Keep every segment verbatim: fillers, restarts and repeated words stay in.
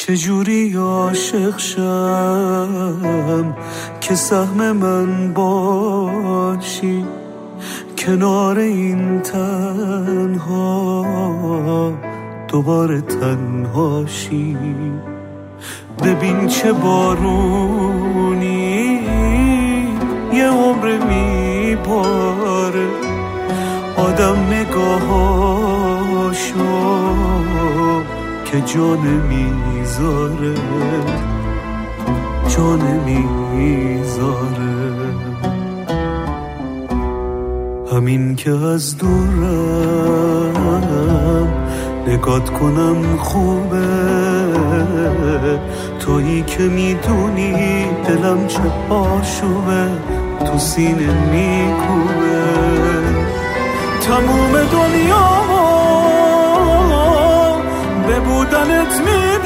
چجوری عاشق شم که سهم من باشی، کنار این تنها دوباره تنهاشی. ببین چه بارونی یه عمر میباره، آدم نگاهاشو که جان میذاره، جان میذاره. همین که از دورم نگات کنم خوبه، تویی که میدونی دلم چه آشوبه، تو سینه میکوبه. تموم دنیا به بودنت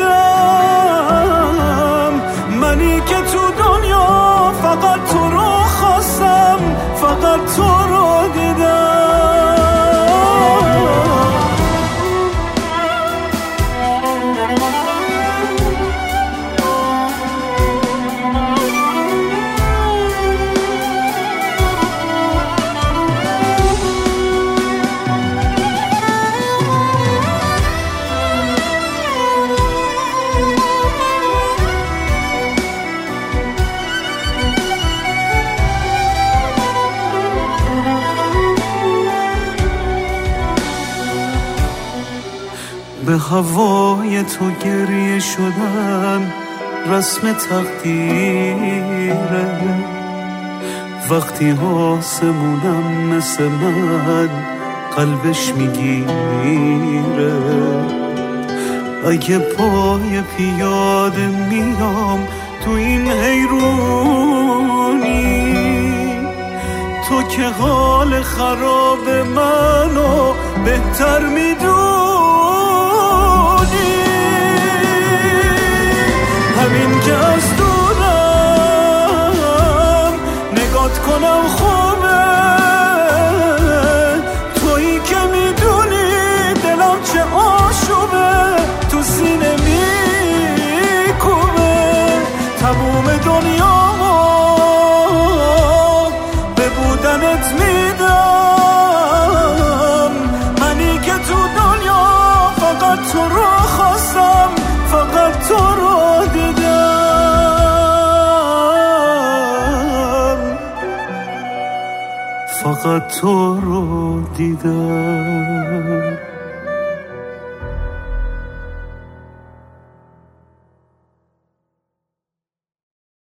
میدم، منی که تو دنیا فقط تو رو خواستم، فقط تو رو دیدم. به هوای تو گریه شدن رسم تقدیره، وقتی آسمونم مثل من قلبش میگیره. اگه پای پیاده میام تو این حیرونی، تو که حال خراب منو بهتر میدونی. همین که از دورم نگات کنم خوبه، تویی که میدونی دلم چه آشوبه، تو سینه میکوبه. تموم دنیا به بودنت میدم، منی که تو دنیا فقط تو رو خواستم، فقط تو رو دیدم، فقط تو رو دیدم.